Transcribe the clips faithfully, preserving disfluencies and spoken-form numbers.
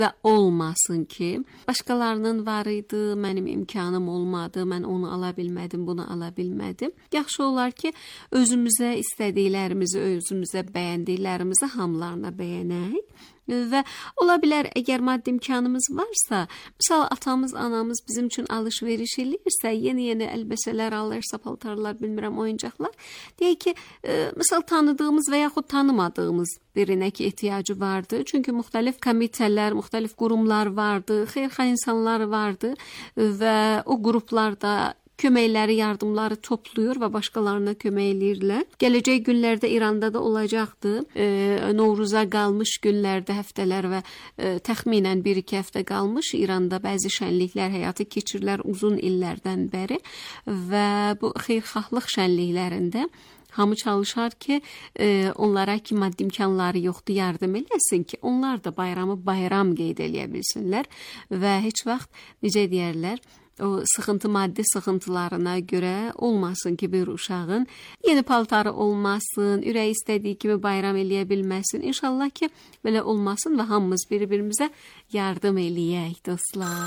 və olmasın ki, başqalarının var idi, mənim imkanım olmadı, mən onu ala bilmədim, bunu ala bilmədim. Yaxşı olar ki, özümüzə istədiklərimizi, özümüzə bəyəndiklərimizi hamılarına bəyənək. Və ola bilər, əgər maddi imkanımız varsa, misal atamız, anamız bizim üçün alış-veriş eləyirsə, yeni-yeni əlbəsələr alırsa, paltarlar, bilmirəm, oyuncaqlar, deyək ki, e, misal tanıdığımız və yaxud tanımadığımız birinə ki, ehtiyacı vardı. Çünki müxtəlif komitələr, müxtəlif qurumlar vardı, xeyirxah insanlar vardı və o qruplarda köməkləri, yardımları toplayır və başqalarına kömək eləyirlər. Gələcək günlərdə İranda da olacaqdı. E, Novruza qalmış günlərdə, həftələr və e, təxminən bir iki həftə qalmış İranda bəzi şənliklər həyata keçirilir uzun illərdən bəri və bu xeyirxahlıq şənliklərində hamı çalışar ki, e, onlara ki, maddi imkanları yoxdur, yardım eləsin ki, onlar da bayramı bayram qeyd eləyə bilsinlər və heç vaxt, necə deyərlər, o sıxıntı, maddi sıxıntılarına görə olmasın ki, bir uşağın yeni paltarı olmasın, ürək istədiyi kimi bayram eləyə bilməsin. İnşallah ki, belə olmasın və hamımız bir-birimizə yardım eləyək, dostlar.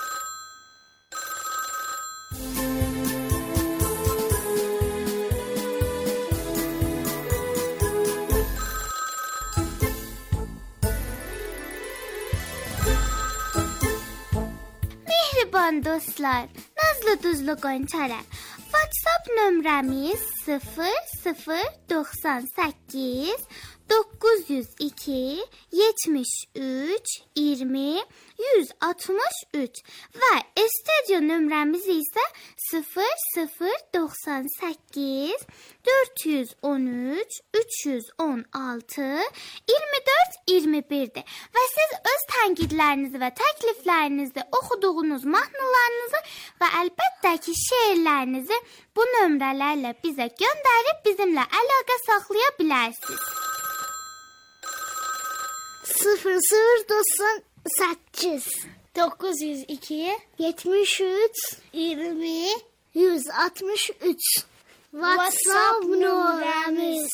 Mehriban dostlar, nazlı duzlu qonçalar. WhatsApp nömrəmiz sıfır sıfır doxsan səkkiz doqquz yüz iki yetmiş üç iyirmi yüz altmış üç və studio nömrəmiz isə sıfır sıfır doxsan səkkiz dörd yüz on üç üç yüz on altı iyirmi dörd iyirmi birdir. Və siz öz tənqidlərinizi və təkliflərinizi, oxuduğunuz mahnılarınızı və əlbəttə ki, şeirlərinizi bu nömrələrlə bizə göndərib bizimlə əlaqə saxlaya bilərsiniz. sıfır sıfır doxsan səkkiz doqquz yüz iki yetmiş üç iyirmi yüz altmış üç WhatsApp nömrəmiz.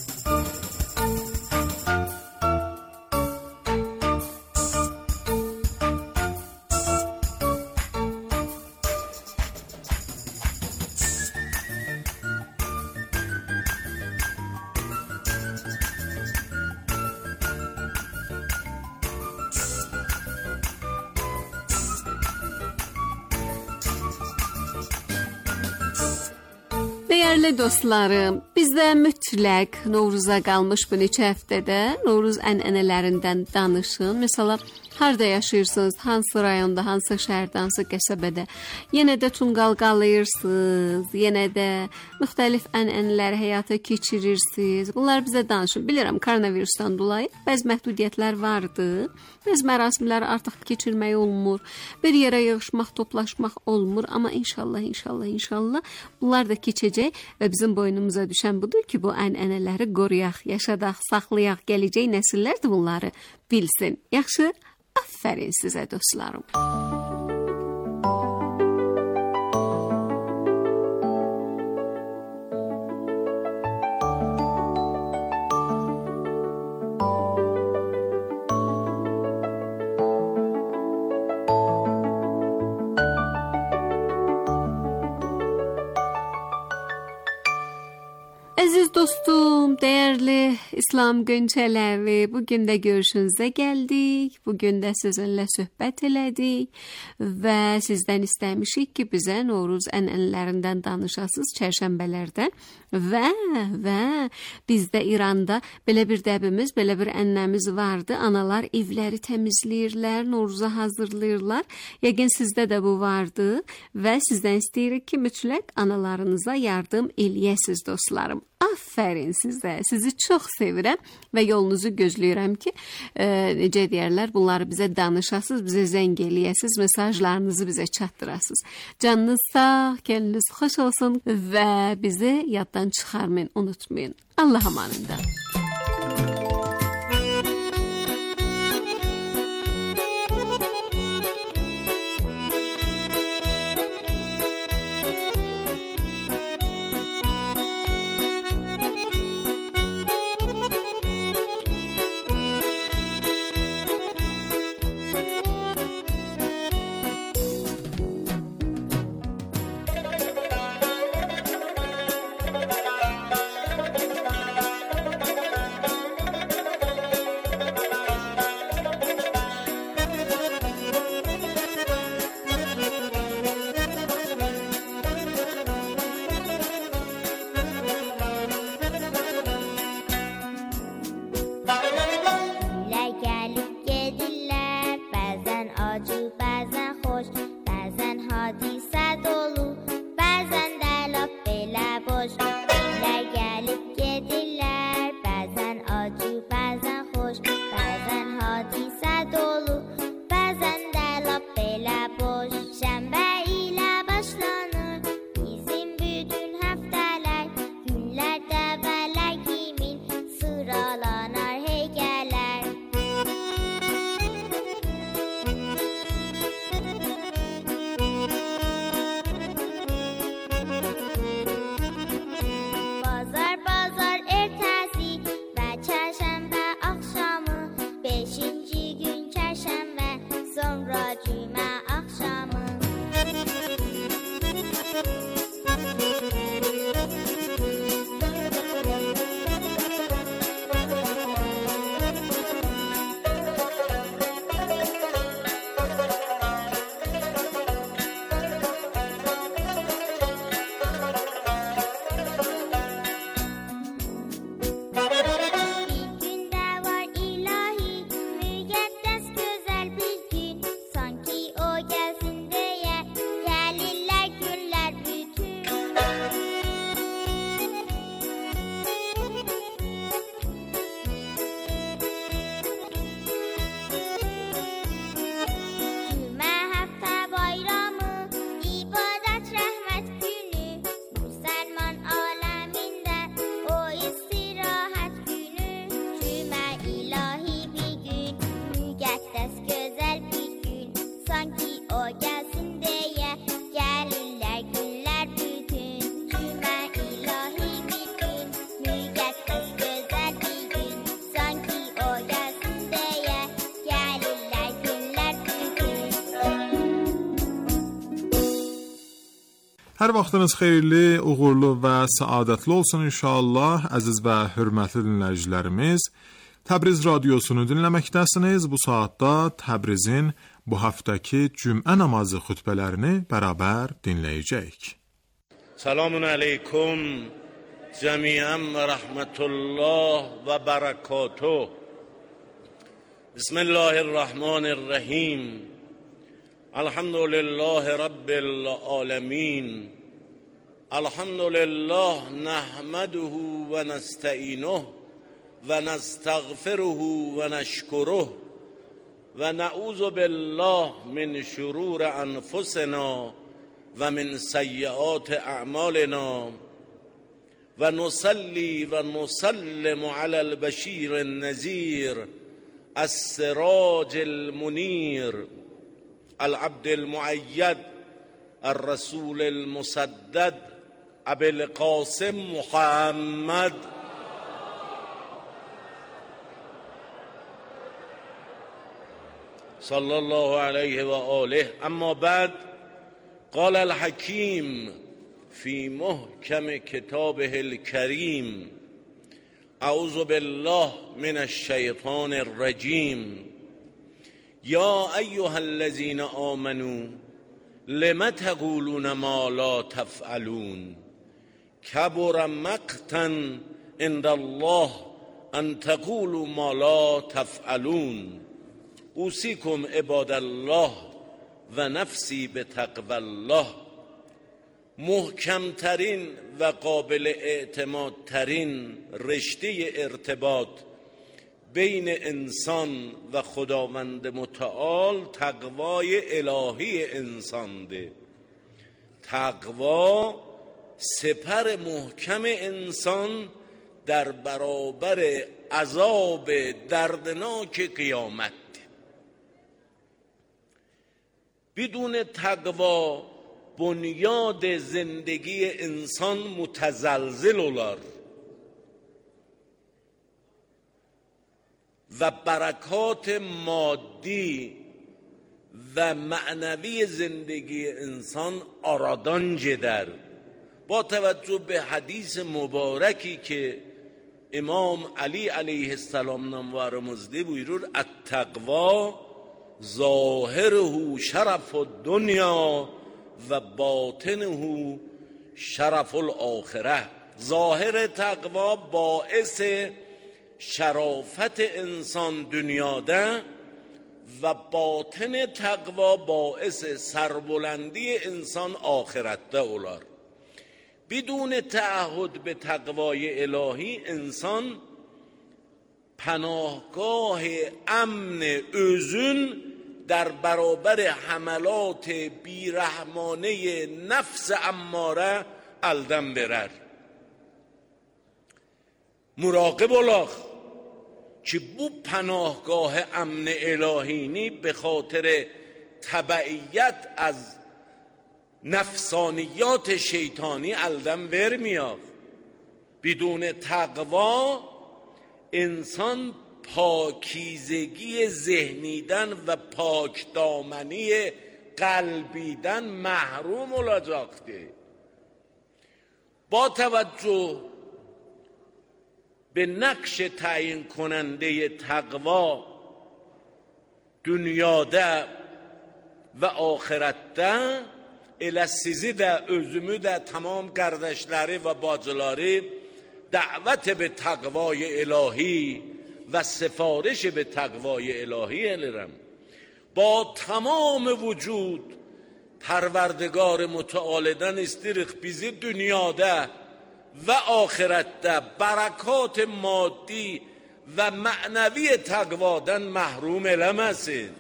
Dəyərli dostlarım, bizdə mütləq Novruza qalmış bu neçə həftədə Novruz ənənələrindən danışın. Məsələn, harda yaşayırsınız, hansı rayonda, hansı şəhərdə, hansı qəsəbədə, yenə də tunqal qalayırsınız, yenə də müxtəlif ənənələri həyata keçirirsiniz. Bunlar bizə danışın. Bilirəm, koronavirusdan dolayı bəzi məhdudiyyətlər vardı, bəzi mərasimləri artıq keçirmək olmur, bir yerə yığışmaq, toplaşmaq olmur, amma inşallah, inşallah, inşallah bunlar da keçəcək və bizim boynumuza düşən budur ki, bu ənənələri qoruyaq, yaşadaq, saxlayaq, gələcək nəsillər də bunları bilsin. Yaxşı? Aferin sizə dostlarım. Əziz dostum, dəyərli İslam Gönçələri, bugün də görüşünüzə gəldik, bugün də sizinlə söhbət elədik və sizdən istəmişik ki, bizə Novruz ənənələrindən danışasınız çərşənbələrdən və və bizdə İranda belə bir dəbimiz, belə bir ənənəmiz vardı. Analar evləri təmizləyirlər, Novruza hazırlayırlar. Yəqin sizdə də bu vardı və sizdən istəyirik ki, mütləq analarınıza yardım eləyəsiniz dostlarım. Aferin sizə. Sizi çox sevirəm və yolunuzu gözləyirəm ki, e, necə deyərlər, bunları bizə danışasınız, bizə zəng eləyəsiniz, mesajlarınızı bizə çatdırasınız. Canınız sağ, könlünüz xoş olsun və bizi yaddan çıxarmayın, unutmayın. Allah amanında. acı, bəzən xoş, bəzən hadisə dolu, bəzən də lap belə boş. Dillər gəlib gedirlər, bəzən acı, bəzən xoş, bəzən hadisə dolu, bəzən də lap belə boş. Şənbə ilə başlanır bizim bütün həftələr, günlərdə vələr kimin sıralanar heygələr. Bazar bazar ertəsi və çərşənbə axşamı, beşinci gün çərşənbə, sonra cümə axşamı. Bir gündə var ilahi, müqəddəs gözəl bir gün, sanki o gəlsin deyə gəlirlər günlər bütün. Cümə həftə bayramı, ibadət rəhmət günü, müsəlman aləmində o istirahət günü. Cümə ilahi bir gün, müqəddəs gözəl bir gün, sanki o gəlsin deyə gəlirlər günlər bütün. Cümə ilahi bir gün, müqəddəs gözəl bir gün, sanki o gəlsin deyə gəlirlər günlər bütün. Hər vaxtınız xeyirli, uğurlu və səadətli olsun inşallah, əziz və hörmətli dinləyicilərimiz. Təbriz radiosunu dinləməkdəsiniz. Bu saatda Təbrizin bu həftəki cümə namazı xutbələrini bərabər dinləyəcəyik. Selamun aleyküm cemiyen ve rahmetullah ve berekatuh. Bismillahirrahmanirrahim. Elhamdülillahi Rabbil alemin. Elhamdülillah nehmeduhu ve nesta'inuh ve nestağfiruhu ve neşkuruh ve na'uzu billah min şurur enfusina ve min seyyiat a'malina ve nusalli ve nusallimu alel beşiril nezir as-siracil munir al-abdil muayyad el-rasulil musaddad abil qasim Muhammed sallallahu aleyhi ve aleyh. Amma ba'd, قال الحكيم في محكم كتابه الكريم أعوذ بالله من الشيطان الرجيم يا أيها الذين آمنوا لم تقولون ما لا تفعلون كبر مقتا عند الله أن تقولوا ما لا تفعلون أوصيكم عباد الله و نفسی به تقوی الله. محکمترین و قابل اعتمادترین رشته ارتباط بین انسان و خداوند متعال تقوای الهی انسان ده. تقوا سپر محکم انسان در برابر عذاب دردناک قیامت. بدون تقوا بنیاد زندگی انسان متزلزل olar و برکات مادی و معنوی زندگی انسان آرادان جدر. با توجه به حدیث مبارکی که امام علی علیه السلام ناموارımızda buyurur: التقوا ظاهره شرف الدنیا و باطنه شرف الاخره. ظاهر تقوا باعث شرافت انسان دنیاده و باطن تقوا باعث سربلندی انسان آخرت اولار. بدون تعهد به تقوای الهی انسان پناهگاه امن özün در برابر حملات بیرحمانه نفس اماره elden verer. مراقب olar که bu پناهگاه امن الهینی به خاطر تبعیت از نفسانیات شیطانی elden vermiyor. بدون تقوا انسان پاکیزگی ذهنیدن و پاک دامنی قلبیدن محروم olacaktır. با توجه به نقش تعیین کننده تقوا dünyada ve ahirette elə sizi də özümü də tamam kardeşleri ve bacıları davet به تقوای الهی و سفارش به تقوای الهی elirəm. با تمام وجود پروردگار متعالدن استیرخ بیزی dünyada و آخرته برکات مادی و معنوی تقوادن محروم eləməsin.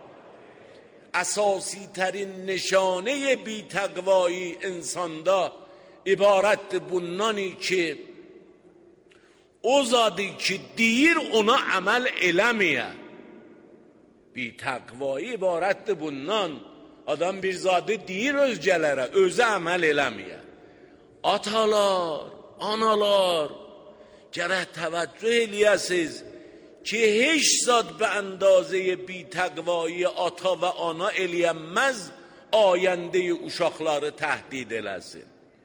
اساسی ترین نشانه بی تقوایی انساندا عبارت bundan ki o zadi ki deyir ona amel eləməyə. Bی تقوایی عبارت bundan adam bir zadı deyir özgələrə, özə əməl eləməyə. Atalar, analar gərək təvəccüh eləyəsiz ki heç zat به اندازه بی تقوایی ata və ana eləyənməz آینده uşaqları təhdid eləsin.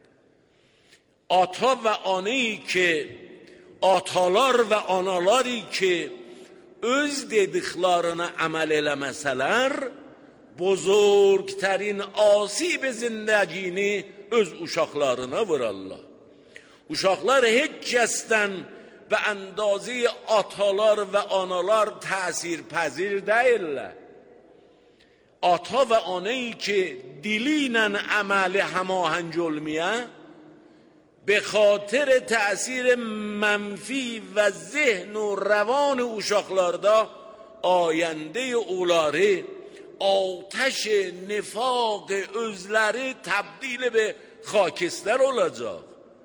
Ata və anayı ki atalar və anaları ki öz dediklarına əməl eləməsələr buzurgtərin asib zindagini öz uşaqlarına vurarlar. Uşaqlar heç kəsdən به اندازه atalar و analar تأثیر پذیر değiller. Ata ve anayı ki diliyle amel هماهنگ olmaya به خاطر تأثیر منفی و ذهن و روان uşaqlarda آینده اولاره آتش نفاق özleri تبدیل به خاکستر olacak.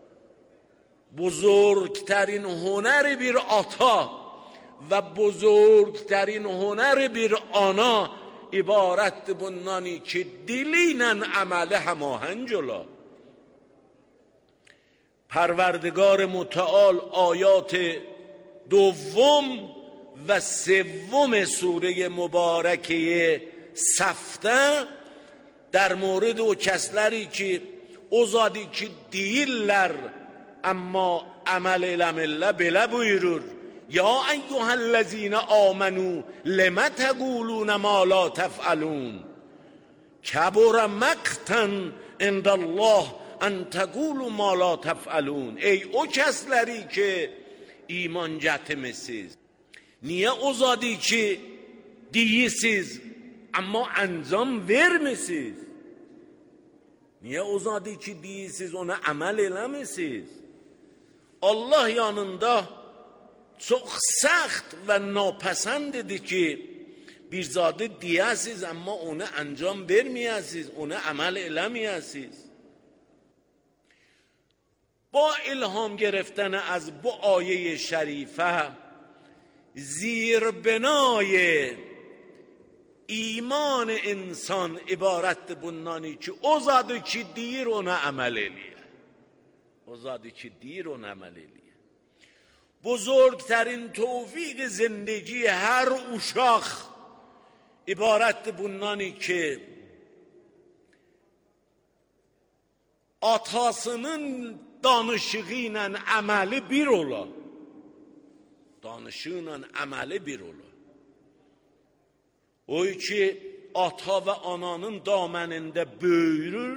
بزرگترین هنر bir ata و بزرگترین هنر bir ana ibaret bundan ki diliyle amel هماهنگ ola. پروردگار متعال آیات دوم و سوم سوره مبارکه سفته در مورد o کسleri ki o zadi ki değiller اما عمل eləmirlər belə buyurur. یا ایها الذین آمنوا لم تقولون ما لا تفعلون کبر مقتا عند الله ان تقولوا ما لا تفعلون. ای o kəsləri ki iman gətirmisiniz, niyə o zadı ki deyirsiniz amma anzam vermisiniz? Niyə o zadı ki deyirsiniz ona əməl eləmisiniz? Allah yanında çok سخت و ناپسندdir ki bir zadı deyəsiz amma onu انجام verməyəsiz, onu əməl eləməyəsiz. با الهام گرفتن از bu آیه شریفه زیربنای ایمان انسان عبارت bundan ki o zadı ki deyir ona əməl eləyir. O zadı ki deyir ona əməl eləyir. بزرگترین توفیق زندگی هر uşaq ibarət bundan ki atasının danışığı ilə əməli bir ola. Danışığı ilə əməli bir ola. O ki ata və ananın damənində böyürür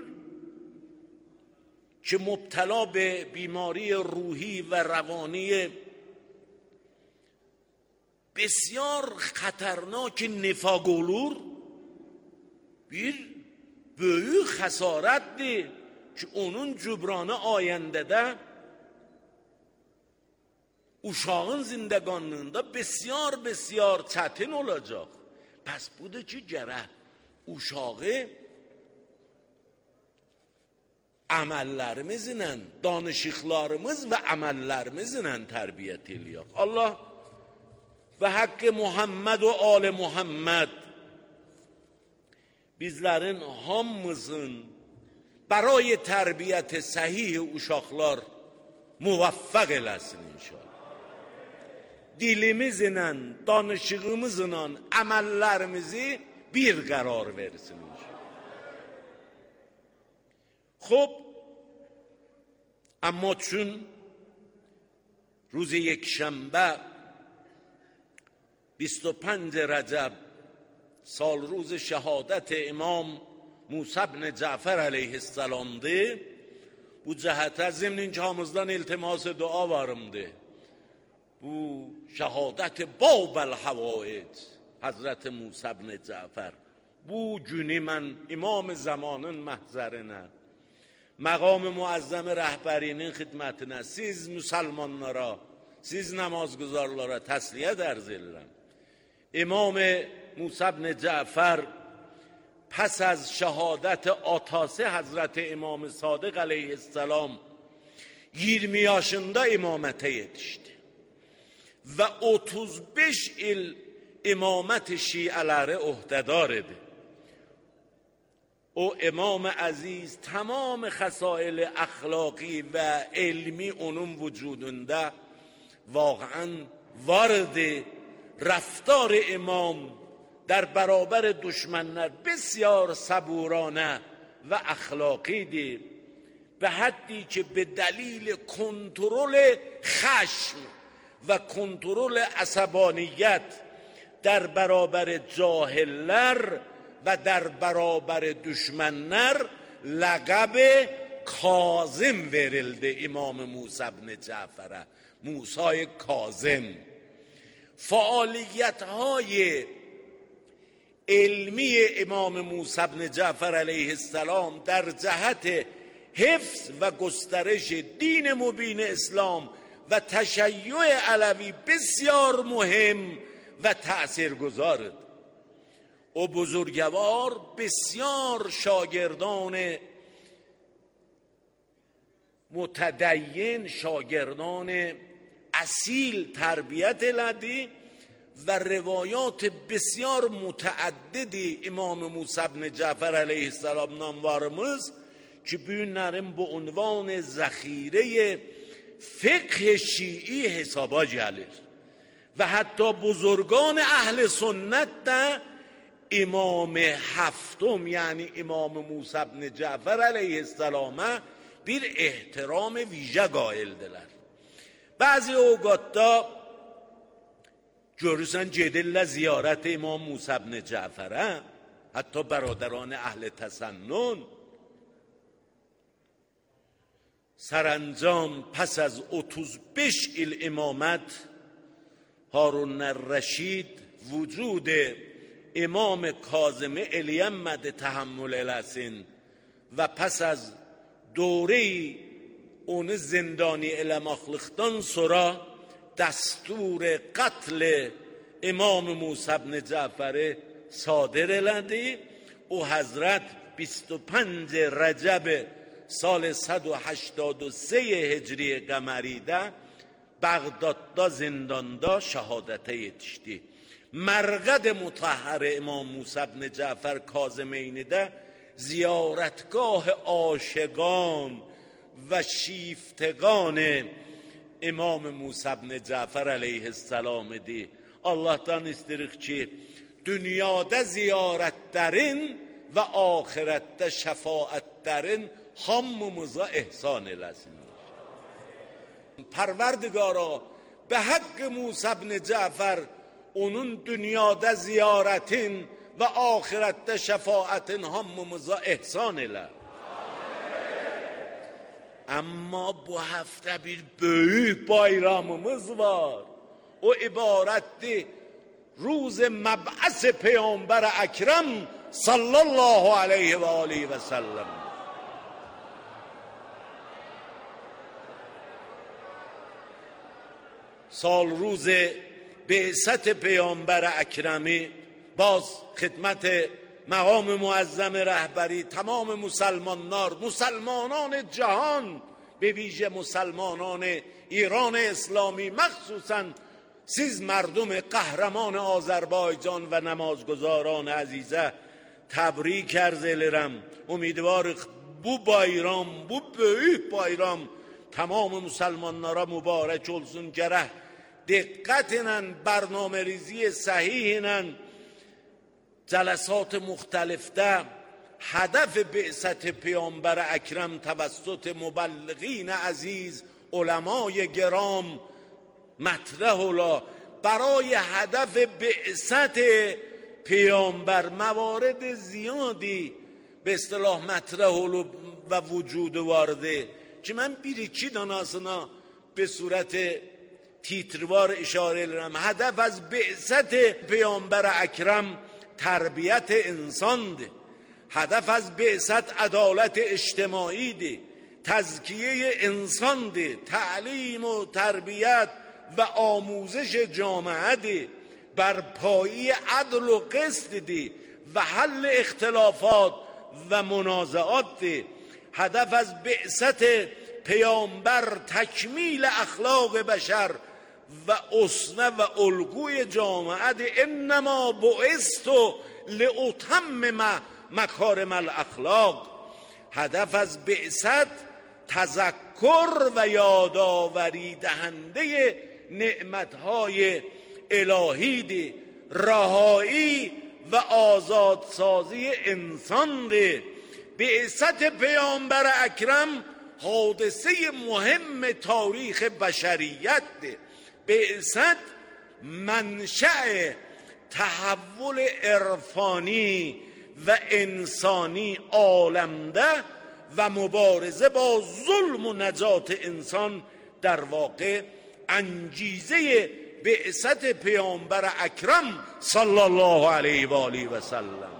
ki مبتلا به بیماری روحی و روانی Besiyar xatarnak nifaq olur, bir böyük xəsarətdir ki, onun cübranı ayəndədə uşağın zindəqanlığında besiyar besiyar çətin olacaq. Pəs budur ki, gərək uşağı əməllərimizlə, danışıqlarımız və əməllərimizlə tərbiyyət eləyək. Allah və haqqı Muhammed və ali Muhammed bizlərin hamımızın برای تربیت صحیح uşaqlar muvaffaq eləsin inşallah. Dilimizlə, danışığımızla əməllərimizi bir qərar versin inşallah. خب اما چون روز یک شنبه بیست و پنج رجب سال روز شهادت امام موسی بن جعفر علیه السلامdır. Bu cəhətə zimnin hamımızdan iltimas dua varımdır. Bu şəhadət Babel Havaic Hazreti Musa ibn Cafer bu günü mən imam zamanın məhzərinə, məqam muazzam rəhbərinin xidmətinə, siz müsəlmanlara, siz namazgüzarlara təsliyyət ərz edirəm. İmam Musa ibn Cafer پس از شهادت atası Hazreti İmam Sadiq aleyhisselam iyirmi yaşında imamete yetişti. Ve otuz beş il imamet şiaları uhdedar idi. O İmam Aziz tamam خصائل اخلاقی و علمی onun vücudunda واقعا vardı. رفتار امام در برابر دشمنان بسیار صبورانه و اخلاقی دی، به حدی که به دلیل کنترل خشم و کنترل عصبانیت در برابر جاهلler و در برابر düşmanlar لقب کاظم verildi امام موسی بن جعفر، موسی کاظم. فعالیت های علمی امام موسی بن جعفر علیه السلام در جهت حفظ و گسترش دین مبین اسلام و تشیع علوی بسیار مهم و تأثیرگذارد. او بزرگوار بسیار شاگردان متدین، شاگردان اصیل تربیت لدی و روایات بسیار متعددی امام موسی بن جعفر علیه السلام ناموارımız که bunların bu عنوان ذخیره فقه شیعی حسابا gelir و حتی بزرگان اهل سنت ده امام هفتم یعنی امام موسی بن جعفر علیه السلام bir احترام ویژه قائلdirler. بعضی اوقات görürsən gedirlər ziyarət İmam Musa ibn Caferə, hətta برادران اهل تسنن. سرانجام پس از otuz beş il امامت هارون الرشید وجود امام کاظم الیمد تحمل الاسین و پس از دوره onu زندانی elemaqlıqdan sonra دستور قتل امام موسی بن جعفر صادر elədi. او حضرت بیست و پنج رجب سال صد و هشتاد و سه هجری قمریده بغدادda زندانda şəhadətə yetişdi. مرقد مطهر امام موسی بن جعفر کاظمینی'de زیارتگاه عاشقان و شیفتگان امام موسی بن جعفر علیه السلام دی. Allah'tan istirik ki dünyada ziyaretlerin ve ahirette şefaatlerin hamımıza ihsan eləsin. Parverdigara به حق موسی بن جعفر onun dünyada ziyaretin ve ahirette şefaatin hamımıza ihsan elə. Ama bu hafta bir büyük bayramımız var. O ibaretti روز مبعث پیامبر اکرم صلی الله علیه و آله و سلم. سال روز بعثت پیامبر اکرمی، باز خدمت مقام معظم رهبری تمام مسلمانان، مسلمانان جهان، به ویژه مسلمانان ایران اسلامی، مخصوصا siz مردم قهرمان آذربایجان و نمازگزاران عزیزه تبریک arz ederim. امیدوارم bu bayram, bu büyük bayram tamam Müslümanlara mübarek olsun. Gerek dikkatle برنامه ریزی صحیحاً جلسات مختلفte هدف بعثت پیامبر اکرم توسط مبلغین عزیز، علمای گرام مطرح الا برای هدف بعثت پیامبر موارد زیادی به اصطلاح مطرح الا و وجود وارده که من bir iki danasına به صورت تیتروار اشاره ederim. هدف از بعثت پیامبر اکرم تربیت انسان ده. هدف از بعثت عدالت اجتماعی ده، تزکیه انسان ده، تعلیم و تربیت و آموزش جامعه ده، برپایی عدل و قسط ده و حل اختلافات و منازعات ده. هدف از بعثت پیامبر تکمیل اخلاق بشر و اسوه و الگوی جامعه ده. انما بعثت لاتمم مکارم الاخلاق. هدف از بعثت تذکر و یادآوری دهنده نعمتهای الهی ده، رهایی و آزادسازی انسان ده. بعثت پیامبر اکرم حادثه مهم تاریخ بشریت ده. بعثت منشأ تحول عرفانی و انسانی عالمده و مبارزه با ظلم و نجات انسان در واقع انگیزه بعثت پیامبر اکرم صلی الله علیه و آله و سلم.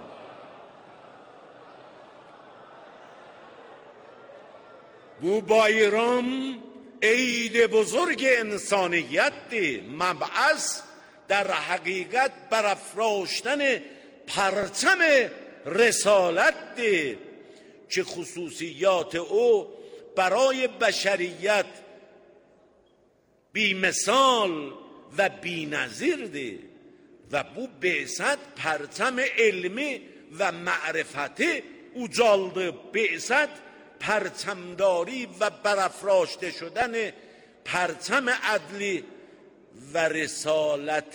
bu bayram عید بزرگ انسانیت ده. مبعث در حقیقت برافراشتن پرچم رسالت ده که خصوصیات او برای بشریت بی مثال و بی نظیر ده و bu بعثت پرچم علمی و معرفتی ucaldı. بعثت پرچمداری و برافراشته شدن پرچم عدلی و رسالت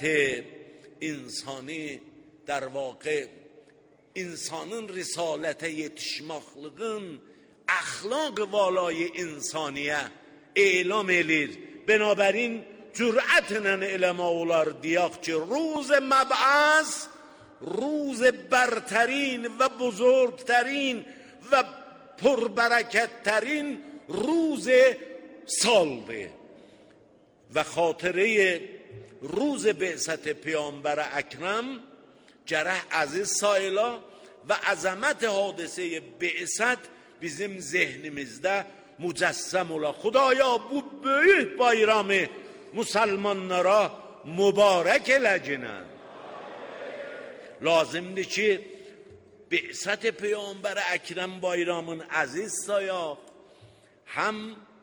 insani در واقع insanın risalete yetişmaklığın ahlak valay insaniye elam elir. Binaberin cüretlə eləmək olar deyək ki, روز مبعث روز برترین و بزرگترین و پربرکتترین روز سالده و خاطره روز بعثت پیامبر اکرم جرح عزیز سایلا و عظمت حادثه بعثت bizim zehnimizde mücessem ola. Xudaya bu büyük bayramı Müslümanlara mübarek eləcənə. Lazımdır ki بعثت پیامبر اکرم bayramın aziz sayaq. هم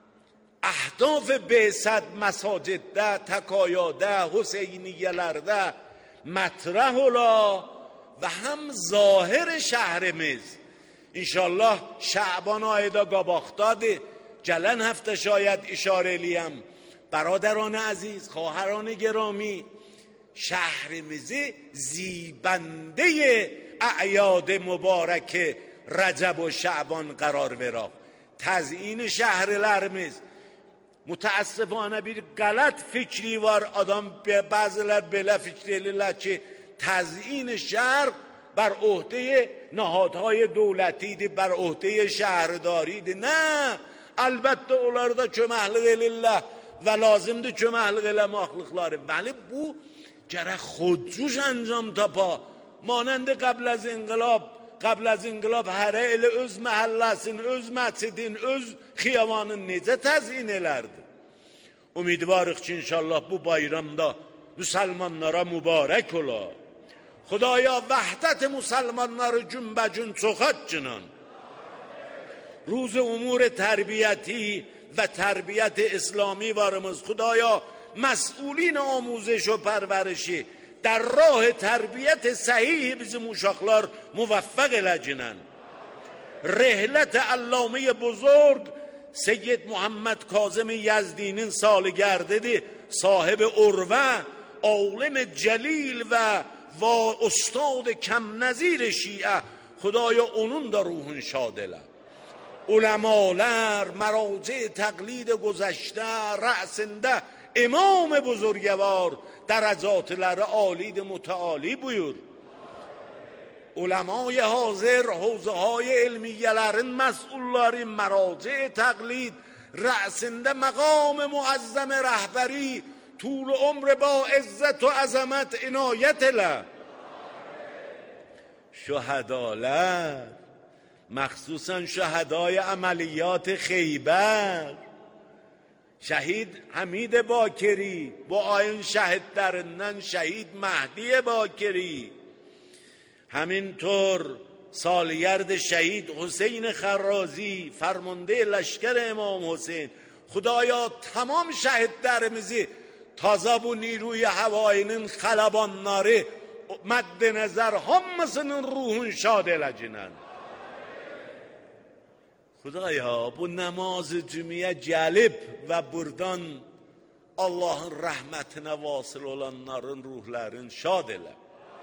اهداف بعثت مساجدdə, تکایاdə, حسینیələrdə مطرح ola و هم ظاهر شهرimiz. انشالله شعبان ayda qabaqdadır. gələn həftə şayad işarə eləyəm. برادران عزیز، خواهران گرامی، شهرimizi زیبنده اعیاد مبارک رجب و شعبان قرار veraq. تزیین şəhərlərimiz mütəəssifانه bir qələt fikri var. Adam bəzilər belə fikr edirlər ki, تزیین شهر بر عهده نهادهای دولتیdir, بر عهده şəhərdaridir. نه، البته onlar da köməklik edirlər və lazımdır köməklik eləməklikləri. ولی bu گره خودجوش انجام تapa مانند قبل از انقلاب قبل از انقلاب hər elə öz məhəlləsini, öz məscidin, öz xiyavanın necə təzyin elərdi. Ümidvarıq ki inşallah bu bayramda müsəlmanlara mübarək ola. Xudaya vəhdət müsəlmanları günbəcün çoxat cinan. روز امور تربیتی و تربیت اسلامی varımız خدایا مسئولین آموزش و پرورشی در راه تربیت صحیح bizim uşaqlar muvaffaq eləcinin. Rehlet allame buzurg Seyyid Muhammed Kazım Yezdinin saligərdidir. Sahib urve, عالم celil ve va ustad kəm nazir şiə. خدایا onun da ruhun şad elə. علماlar مراجع تقلید گذشته رأسنده امام بزرگوار درجاتları عالید متعالی buyur. علمای حاضر حوزه های علمیelerin مسئولları مراجع تقلید رأسنده مقام معظم رهبری طول عمر با عزت و عظمت عنایت اله. شهداlar مخصوصا شهدای عملیات خیبر شهید حمید باکری bu ayın şəhidlərindən şəhid Mehdi باکری همینطور سالگرد شهید حسین خرازی فرمانده لشکر امام حسین خدایا tamam şəhidlərimizi taza bu نیروی هوایinin xələbanları مد نظر hamısının ruhun şad eləcinin. خدایا bu namaz cümiyə gəlib və buradan Allahın rəhmətinə vasıl olanların ruhlarını şad elə.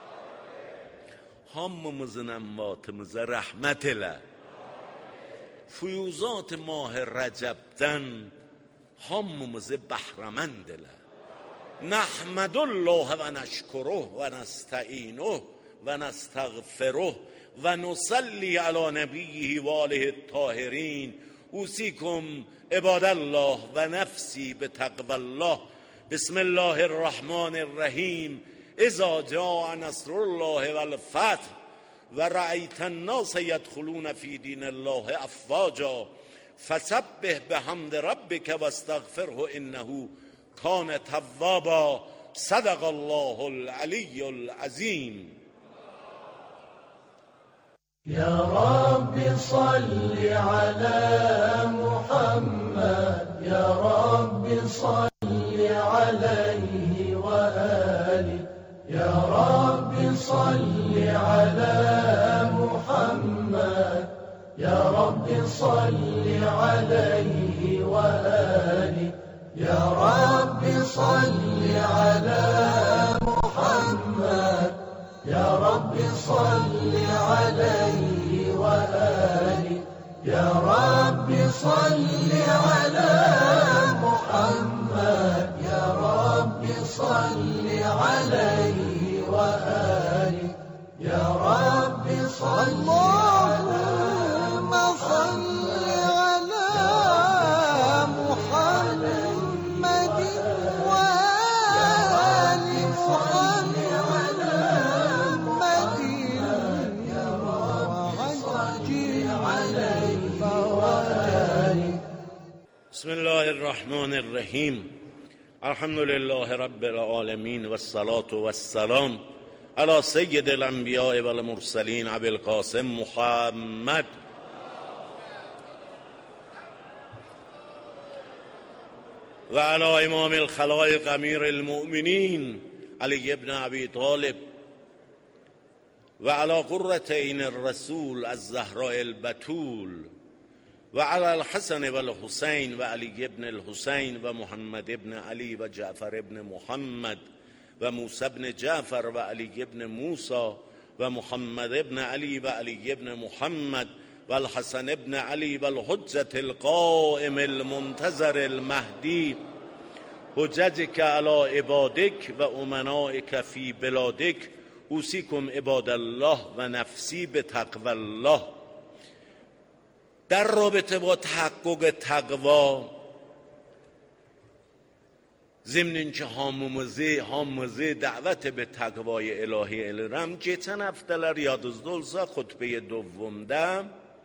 Hamımızın əmvatımıza rəhmət elə. Füyuzat mah-ı Rəcəbdən hamımızı bəhrəmənd elə. Nəhmədullah və nəşkuruh və nəstəinuh və nəstəğfiruh ونصلي على نبيه وآله الطاهرين أوصيكم عباد الله ونفسي بتقوى الله بسم الله الرحمن الرحيم إذا جاء نصر الله والفتح ورأيت الناس يدخلون في دين الله أفواجا فسبح بحمد ربك واستغفره إنه كان توابا صدق الله العلي العظيم. يا رب صل على محمد يا رب صل عليه وآله يا رب صل على محمد يا رب صل عليه وآله يا رب صل على محمد يا رب صل عليه وآله يا رب صل على محمد يا رب صل عليه وآله يا رب صل اللهم صل على محمد وآل محمد بسم الله الرحمن الرحیم الحمد لله رب العالمین والصلاة والسلام على سید الانبیاء والمرسلین ابی القاسم محمد و على امام الخلائق امیر المؤمنین علی ابن ابی طالب و على قرة عین الرسول الزهراء البتول و علی الحسن و الحسین و علی ابن الحسین و محمد ابن علی و جعفر ابن محمد و موسی ابن جعفر و علی ابن موسی و محمد ابن علی و علی ابن محمد و الحسن ابن علی و الحجة القائم المنتظر المهدی حججك على عبادك و امنائك في بلادك اوصیکم عباد الله و نفسی به تقوی الله. در رابطه با تحقق تقوا ضمن اینکه hamımızı hamımızı davet به تقوای الهی elirəm. Geçen haftalar yadınızda خطبه دومda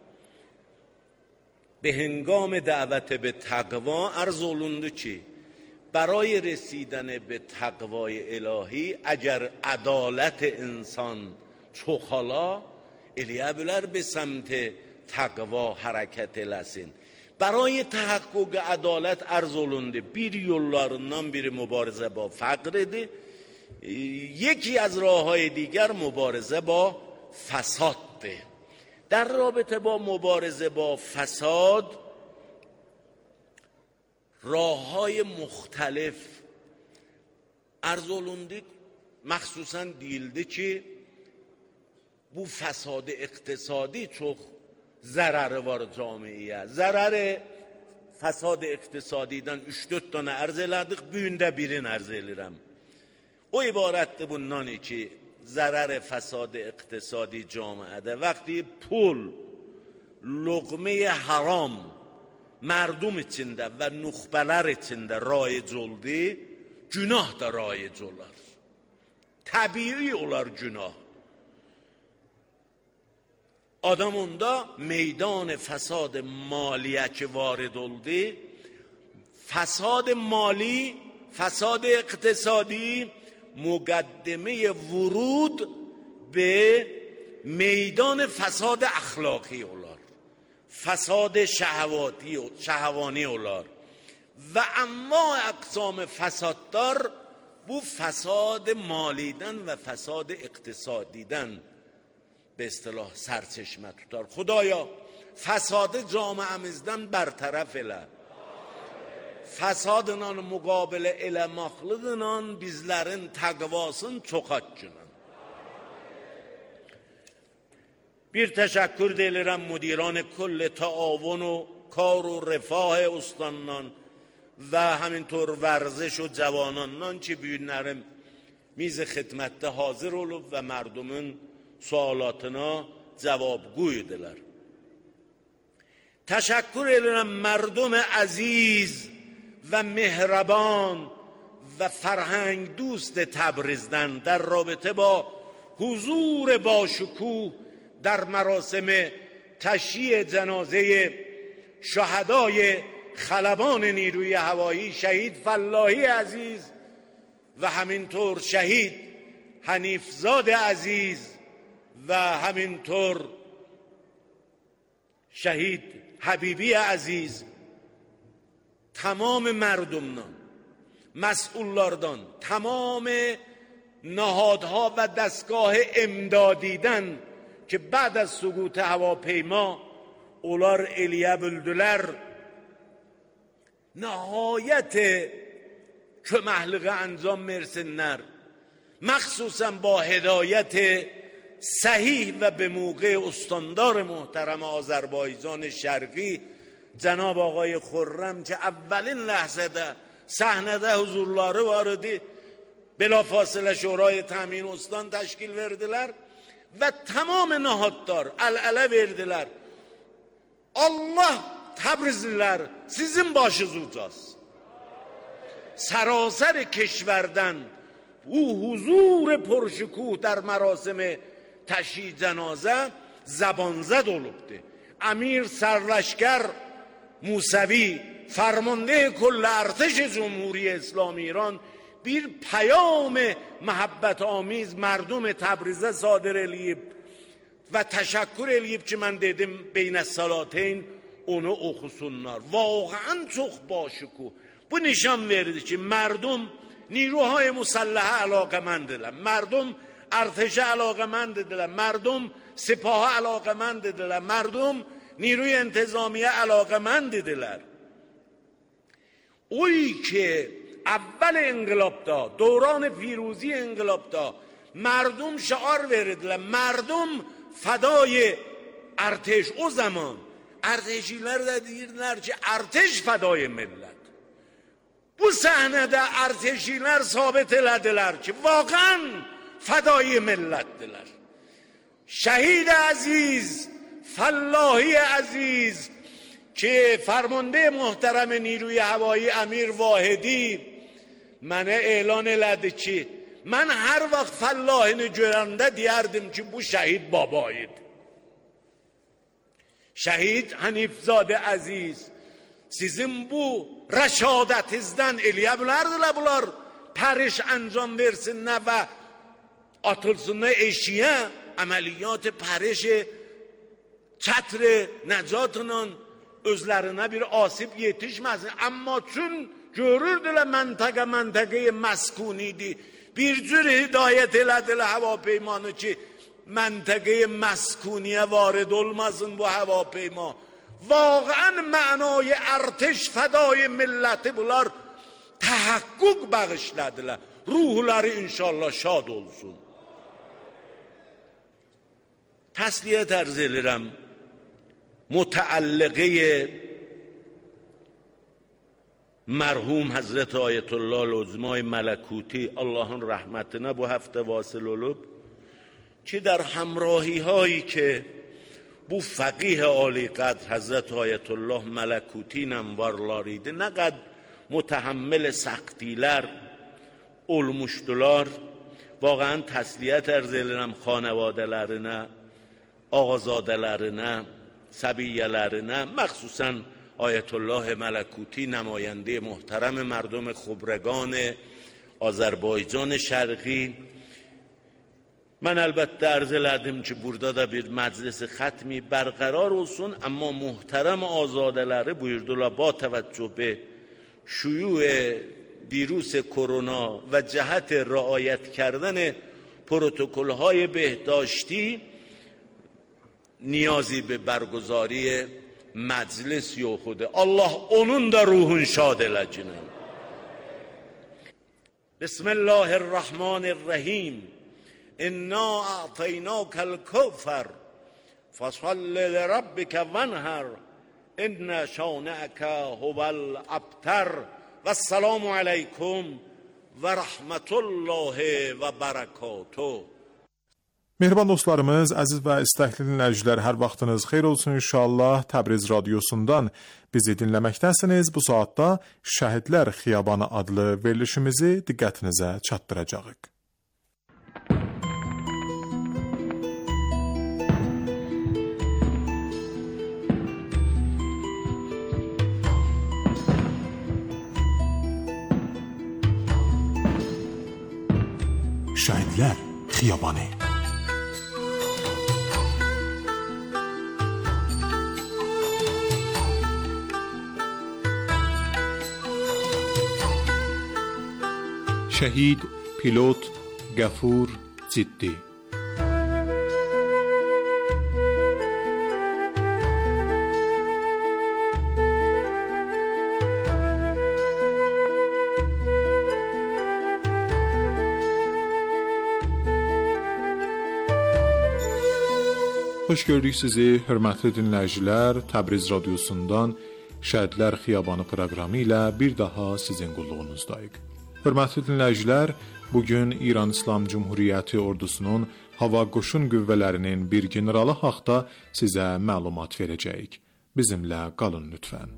به هنگام دعوت به تقوا عرض olundu ki برای رسیدن به تقوای الهی اگر عدالت انسان çoxala eləyə bilər به سمت تقوا حرکت eləsin. برای تحقق عدالت عرض olundu. Bir yollarından biri مبارزه با فقرdir. یکی از راه‌های دیگر مبارزه با فسادdır. در رابطه با مبارزه با فساد راه‌های مختلف عرض olundu. مخصوصاً deyildi ki bu فساد اقتصادی çok zararı var camiye. Zararı fasad iqtisadidən üç dörd dənə arz elədik, bu gün də birini arz edirəm. O ibarətdir bundan ki, zararı fasad iqtisadi camiədə vaqti pul, luqmə haram mardum içində və nuxbələr içində raic oldu, günah da raic olar. Təbii olar günah. Adam onda meydan فساد مالیه که وارد oldu فساد مالی فساد اقتصادی مقدمه ورود به میدان فساد اخلاقی olar فساد شهواتی شهوانی olar و اما اقسام فساددار bu فساد مالیدن و فساد اقتصادیدن به اصطلاح سرچشمه tutar. خدایا فساد جامعemizden برطرف elə. Fasadla müqabilə eləmaqlıqla bizlərin təqvasını çoxaltcının. Bir təşəkkür edirəm müdiran کل تعاون و کار و رفاه استانdan və همینطور ورزش و جوانانdan ki bu günlərim میز xidmətdə hazır olub və mərdumun sualatına cavabguydular. تشکر edirəm مردم عزیز و مهربان و فرهنگ دوست تبریزدن در رابطه با حضور باشکوه در مراسم تشییع جنازه شهدای خلبان نیروی هوایی شهید فلاحی عزیز و همینطور شهید حنیفزاد عزیز و همینطور شهید حبیبی عزیز تمام مردمان مسئوللاردان تمام نهادها و دستگاه امدادیدن که بعد از سقوط هواپیما اولار الیه بلدولر نهایت köməkliği انجام versinlər. مخصوصا با هدایت صحیح و به موقع استاندار محترم آذربایجان شرقی جناب آقای خرم که اولین لحظه ده صحنه حضورları var idi. بلافاصله شورای تامین استان تشکیل verdiler ve tamam nahadlar el-ele verdiler. Allah Təbrizlilər sizin başınız ucaz. سراسر کشوردن او حضور پرشکوه در مراسم تشییع جنازه زبانزد olubdu. امیر سرلشکر موسوی فرمانده کل ارتش جمهوری اسلامی ایران bir پیام محبت آمیز مردم تبریزه صادر eləyib və təşəkkür eləyib ki mən dedim beynə salateyn onu oxusunlar. واقعا çox başıku. Bu nişan verir ki مردم نیروهای مسلحه علاقمنددilər. مردم ارتش علاقمنددilər. مردم سپاه علاقمنددilər. مردم نیروی انتظامیه علاقمنددilər. اویی که اول انقلابda دوران پیروزی انقلابda مردم شعار verirdilər. مردم فدای ارتش. o zaman ارتشیlər də deyirdilər ki ارتش فدای ملت. bu səhnədə ارتشیlər ثابت elədilər ki واقعا فدای ملتdilər. شهید عزیز فلاحی عزیز که فرمانده محترم نیروی هوایی امیر واحدی mənə elan elədi ki, mən hər vaxt Fəllahini görəndə deyərdim ki, bu şəhid baba idi. Şəhid Hənifzadə əziz, sizin bu rəşadətinizdən eləyə bilərdilər bunlar, pəriş əncam versinlər və atılsınlar eşiyə, əməliyyat pəriş çətr nəcatının özlərinə bir asib yetişməsin. Amma çün görürdülər məntəqə məntəqəyə məskunidir. Bir cür hidayət elədilər həvapeymanı ki, məntəqəyə məskuniyə varid olmasın bu həvapeyma. Vaqən mənay ərtiş fədai milləti bunlar təhəqqüq bağışladilər. Ruhları inşallah şad olsun. Təsliyyət ərz edirəm. Mütəəlliqə mərhum Həzrət Ayətullah Uzmay Mələkuti Allahın rəhmətinə bu həftə vasıl olub ki, در همراهی هایی که bu fəqih Ali qadr Həzrət Ayətullah Mələkuti varlar idi, nə qədər mütəhəmmil səxtilər olmuşdular. Vaqəən təsliyyət ərz edirəm xanavadələrinə, ağazadələrinə, səbiyyələrinə, məxsusən Ayətullah Mələkuti نماینده محترم مردم خبرگان آذربایجان şərqi. Mən əlbəttə ərz elədim ki, burada da bir məclis xətmi برقرار olsun, amma muhterem azadələri buyurdular با توجه به شیوع ویروس کرونا و جهت رعایت کردن پروتکل‌های بهداشتی نیازی به برگزاری məclis yoxudur. Allah onun da ruhun şad eləcinə. Bismillahirrahmanirrahim. İnna a'taynakal kawthar fasalli li rabbika vanhar inna şani'aka huval abtar. Vesselamu aleykum ve rahmetullahi ve berekatuhu. Mehriban dostlarımız, əziz və istəkli dinləyicilər, hər vaxtınız xeyir olsun inşallah. Təbriz radiosundan bizi dinləməkdəsiniz. Bu saatda Şəhidlər Xiyabanı adlı verilişimizi diqqətinizə çatdıracağıq. Şəhidlər Xiyabanı. شهید پیلوت غفور جدی. Xoş gördük sizi, hörmətli dinləyicilər. Təbriz radiosundan Şəhidlər Xiyabanı proqramı ilə bir daha sizin qulluğunuzdayıq. Hörmətli dinləyicilər, bugün İran İslam Cumhuriyyəti ordusunun hava qoşun qüvvələrinin bir generalı haqda sizə məlumat verəcəyik. Bizimlə qalın lütfən.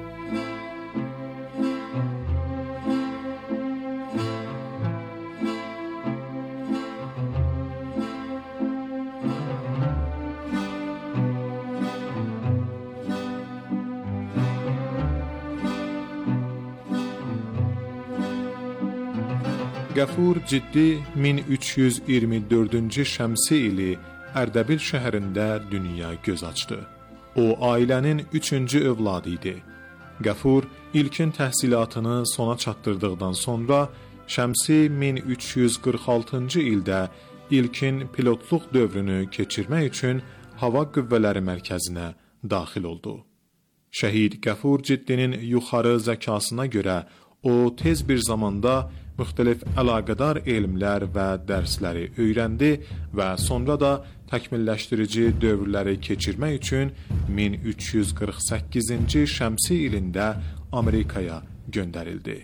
Qəfur Ciddi min üç yüz iyirmi dördüncü şəmsi ili Ərdəbil şəhərində dünya göz açdı. O, ailənin üçüncü övladı idi. Qəfur ilkin təhsilatını sona çatdırdıqdan sonra şəmsi min üç yüz qırx altıncı ildə ilkin pilotluq dövrünü keçirmək üçün hava qüvvələri mərkəzinə daxil oldu. Şəhid Qəfur Ciddinin yuxarı zəkasına görə o tez bir zamanda müxtəlif əlaqədar elmlər və dərsləri öyrəndi və sonra da təkmilləşdirici dövrləri keçirmək üçün min üç yüz qırx səkkizinci şəmsi ilində Amerikaya göndərildi.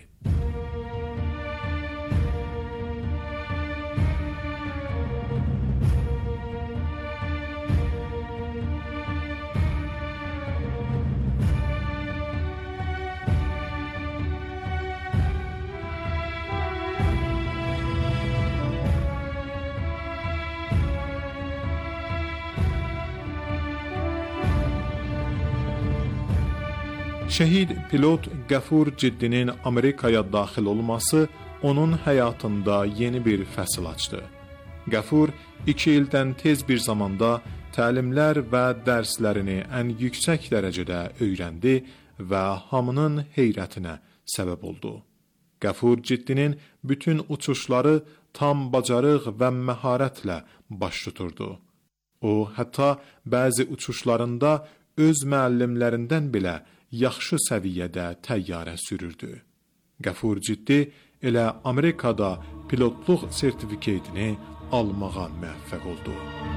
Şəhid pilot Qəfur Ciddinin Amerikaya daxil olması onun həyatında yeni bir fəsil açdı. Qəfur iki ildən tez bir zamanda təlimlər və dərslərini ən yüksək dərəcədə öyrəndi və hamının heyrətinə səbəb oldu. Qəfur Ciddinin bütün uçuşları tam bacarıq və məharətlə baş tuturdu. O, hətta bəzi uçuşlarında öz müəllimlərindən belə yaxşı səviyyədə təyyarə sürürdü. Qəfur Ciddi elə Amerikada pilotluq sertifikatını almağa müvəffəq oldu.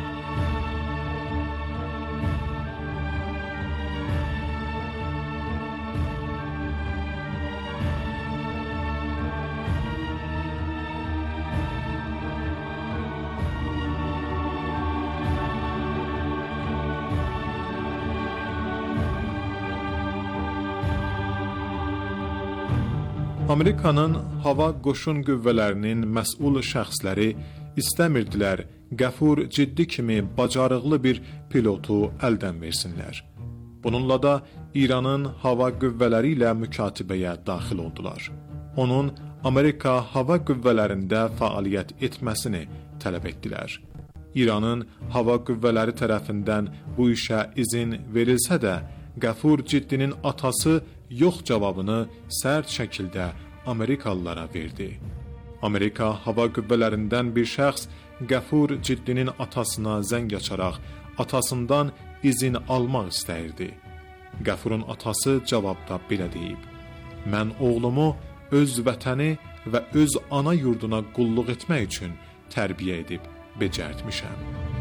Amerikanın hava qoşun qüvvələrinin məsul şəxsləri istəmirdilər Qəfur Ciddi kimi bacarıqlı bir pilotu əldən versinlər. Bununla da İranın hava qüvvələri ilə mükatebəyə daxil oldular. Onun Amerika hava qüvvələrində fəaliyyət etməsini tələb etdilər. İranın hava qüvvələri tərəfindən bu işə izin verilsə də, Qəfur Ciddinin atası yox cavabını sərt şəkildə Amerikalılara verdi. Amerika hava qüvvələrindən bir şəxs Qəfur Ciddinin atasına zəng açaraq atasından izin almaq istəyirdi. Qəfurun atası cavabda belə deyib: "Mən oğlumu öz vətəni və öz ana yurduna qulluq etmək üçün tərbiyə edib becərtmişəm."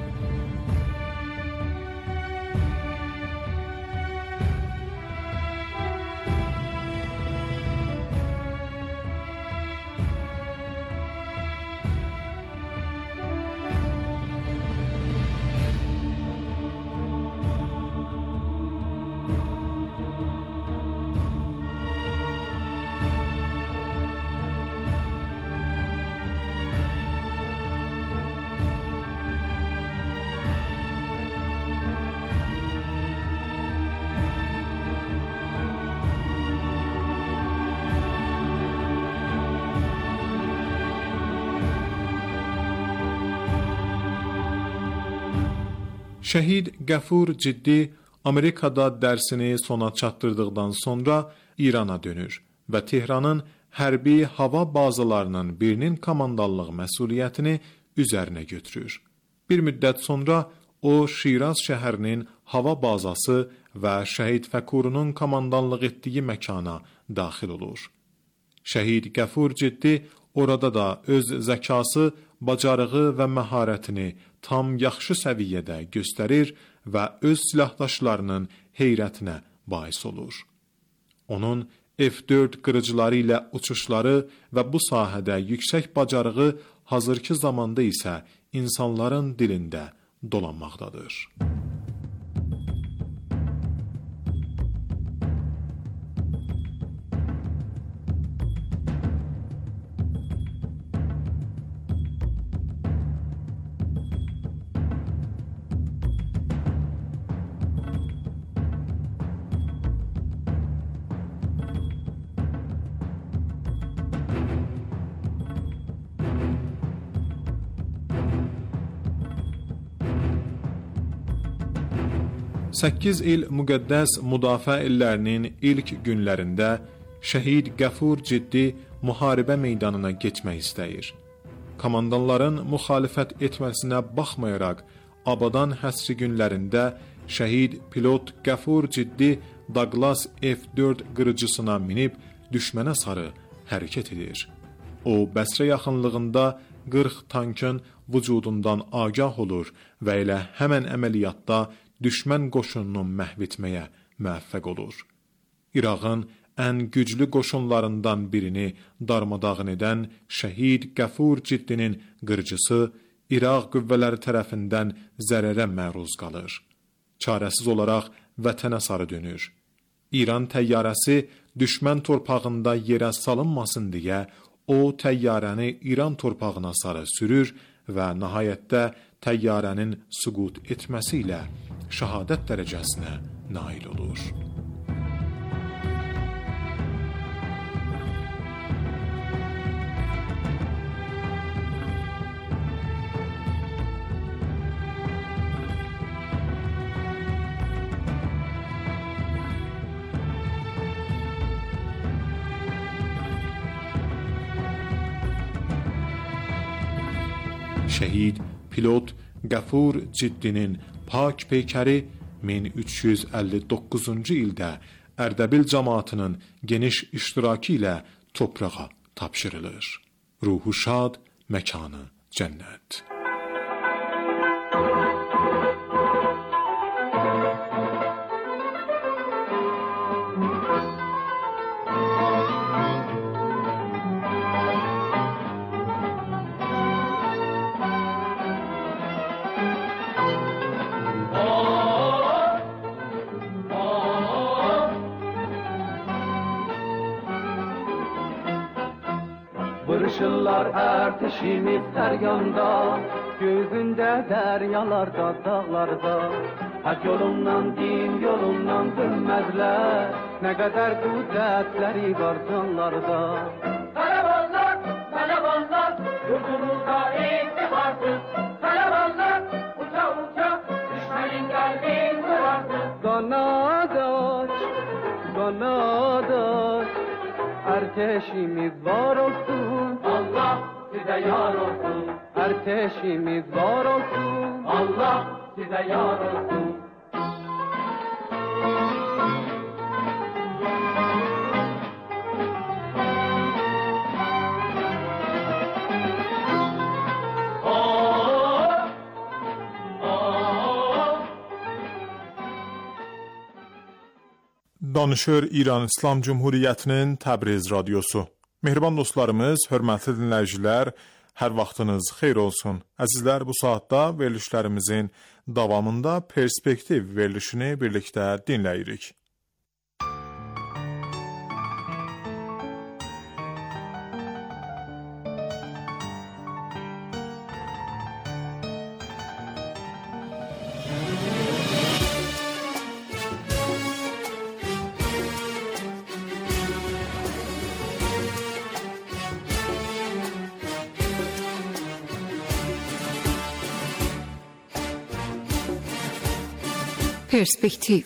Şəhid Qəfur Ciddi Amerikada dərsini sona çatdırdıqdan sonra İrana dönür və Tehranın hərbi hava bazalarının birinin komandanlıq məsuliyyətini üzərinə götürür. Bir müddət sonra o Şiraz şəhərinin hava bazası və Şəhid Fəkurunun komandanlıq etdiyi məkana daxil olur. Şəhid Qəfur Ciddi orada da öz zəkası, bacarığı və məharətini tam yaxşı səviyyədə göstərir və öz silahdaşlarının heyrətinə bais olur. Onun F dörd qırıcıları ilə uçuşları və bu sahədə yüksək bacarığı hazırki zamanda isə insanların dilində dolanmaqdadır. səkkiz il müqəddəs müdafiə illərinin ilk günlərində Şəhid Qəfur Ciddi müharibə meydanına keçmək istəyir. Komandanların müxalifət etməsinə baxmayaraq, Abadan həsri günlərində şəhid pilot Qəfur Ciddi Douglas F dörd qırıcısına minib düşmənə sarı hərəkət edir. O, Bəsrə yaxınlığında qırx tankın vücudundan agah olur və elə həmən əməliyyatda düşmən qoşununu məhv etməyə müvəffəq olur. İraqın ən güclü qoşunlarından birini darmadağın edən şəhid Qəfur Ciddinin qırıcısı İraq qüvvələri tərəfindən zərərə məruz qalır. Çarəsiz olaraq vətənə sarı dönür. İran təyyarəsi düşmən torpağında yerə salınmasın deyə o təyyarəni İran torpağına sarı sürür və nəhayətdə təyyarənin süqut etməsi ilə şəhadət dərəcəsinə nail olur. Şəhid pilot Qəfur Ciddinin pak peykəri min üç yüz əlli doqquzuncu ildə Ərdəbil cəmaatının geniş iştirakı ilə torpağa tapşırılır. Ruhu şad, məkanı cənnət. Vırışırlar erteşimiz her yanda, gözünde deryalarda, dağlarda. Hak yolundan, din yolundan dönmezler, ne kadar kudretleri var canlarda. Karavanlar, karavanlar, yurdumuzda ittiharsız. Karavanlar, uça uça, düşmenin kalbin kırarsız. Kanat aç, kanat aç, erteşimiz var olsun. Allah size yar olsun. Erteşimiz var olsun. Allah size yar olsun. Danışır İran İslam Cumhuriyyətinin Təbriz radiosu. Mehriban dostlarımız, hörmətli dinləyicilər, hər vaxtınız xeyir olsun. Əzizlər, bu saatda verilişlərimizin davamında perspektiv verilişini birlikdə dinləyirik. Perspektiv.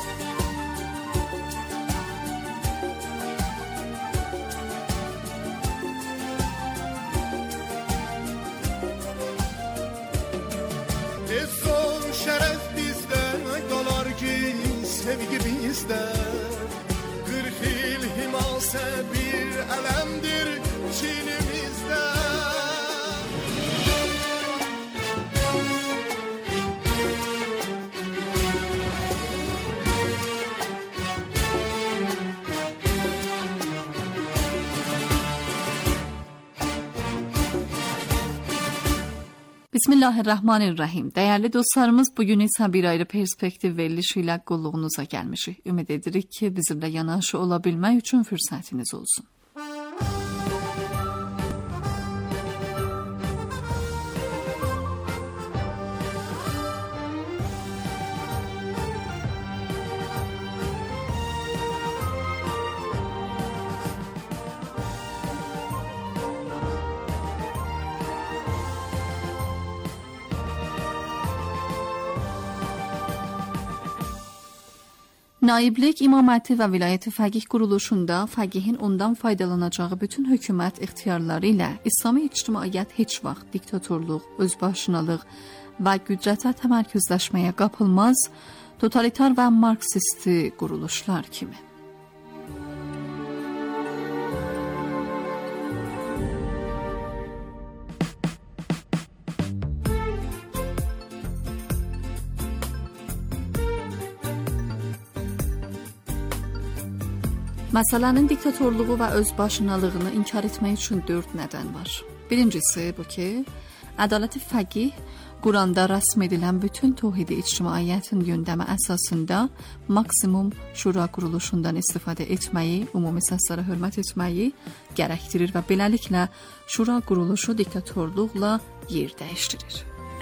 İzzət şərəf bizdə qalar ki, sevgi bizdə. qırx il himasə bir ələmdir çinimizdə. Bismillahirrahmanirrahim. Değerli dostlarımız, bugün ise bir ayrı perspektiv verilişiyle qulluğunuza gelmişik. Ümid edirik ki bizimle yanaşı olabilmek için fürsətiniz olsun. Naiblik, imaməti və vilayəti fəqih quruluşunda fəqihin ondan faydalanacağı bütün hökumət ixtiyarları ilə İslami ictimaiyyət heç vaxt diktatorluq, özbaşınalıq və qüdrətə təmərküzləşməyə qapılmaz, totalitar və marksisti quruluşlar kimi. Məsələnin diktatorluğu və özbaşınalığını inkar etmək üçün dörd nədən var. Birincisi bu ki, ədalət-i fəqih Quranda rəsm edilən bütün tövhidi ictimaiyyətin gündəmi əsasında maksimum şura quruluşundan istifadə etməyi, ümumi səslərə hörmət etməyi gərəkdirir və beləliklə şura quruluşu diktatorluqla yer dəyişdirir.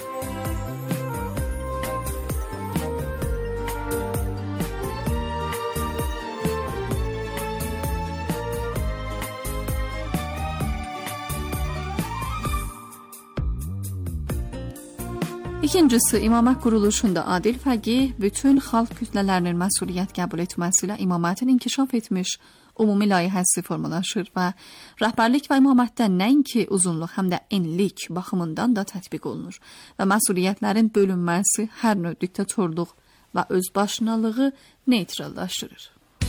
İkincisi, imamət quruluşunda adil fəqih bütün xalq kütlələrinin məsuliyyət qəbul etməsilə imamətin inkişaf etmiş ümumi layihəsi formalaşır və rəhbərlik və imamətdə nəinki uzunluq, həm də enlik baxımından da tətbiq olunur və məsuliyyətlərin bölünməsi hər növ diktatorluq və özbaşınalığı neytrallaşdırır.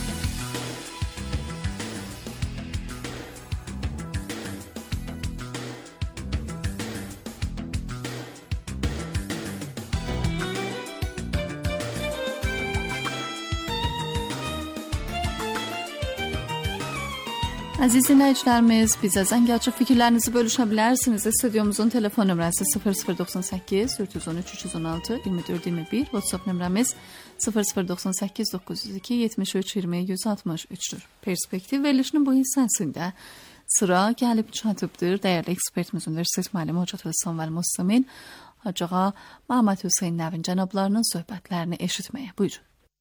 Əziz dinləyicilərimiz, bizə zəng açıb fikirlərinizi bölüşə bilərsiniz. Studyomuzun telefon nömrəsi sıfır sıfır doxsan səkkiz dörd yüz on üç üç yüz on altı iyirmi dörd iyirmi bir, WhatsApp nömrəmiz sıfır sıfır doxsan səkkiz doqquz yüz iki yetmiş üç iyirmi yüz altmış üçdür. Perspektiv verilişinin bu hissəsində sıra gəlib çatıbdır. Dəyərli ekspertimiz Universitet müəllimi Hoca Samuel Muslimin Hocağa Məhəmməd Hüseyn Nəvin cənablarının söhbətlərini eşitməyə. Buyurun.